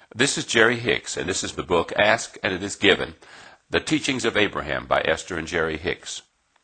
This is Jerry Hicks, and this is the book Ask and It Is Given, The Teachings of Abraham by Esther and Jerry Hicks.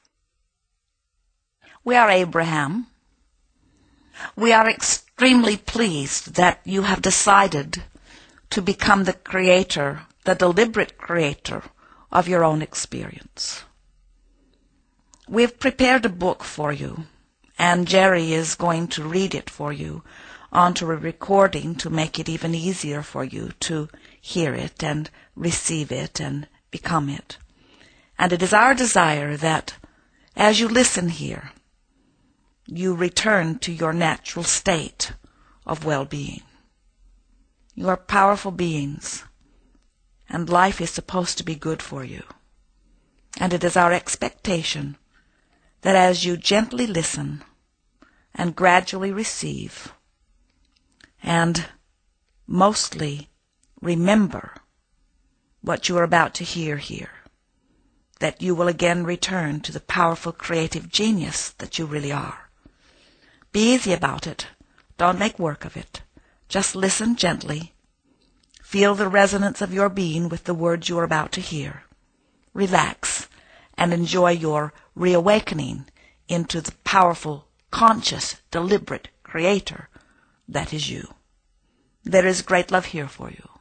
We are Abraham. We are extremely pleased that you have decided to become the creator, the deliberate creator of your own experience. We've prepared a book for you, and Jerry is going to read it for you onto a recording to make it even easier for you to hear it and receive it and become it. And it is our desire that as you listen here, you return to your natural state of well-being. You are powerful beings, and life is supposed to be good for you. And it is our expectation that as you gently listen and gradually receive, and mostly remember what you are about to hear here, that you will again return to the powerful creative genius that you really are. Be easy about it. Don't make work of it. Just listen gently. Feel the resonance of your being with the words you are about to hear. Relax and enjoy your reawakening into the powerful, conscious, deliberate creator that is you. There is great love here for you.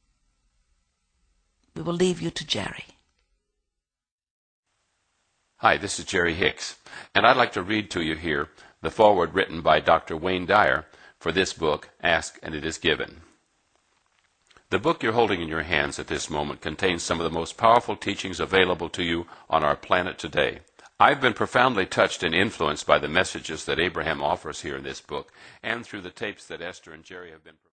We will leave you to Jerry. Hi, this is Jerry Hicks, and I'd like to read to you here the foreword written by Dr. Wayne Dyer for this book, Ask and It Is Given. The book you're holding in your hands at this moment contains some of the most powerful teachings available to you on our planet today. I've been profoundly touched and influenced by the messages that Abraham offers here in this book and through the tapes that Esther and Jerry have been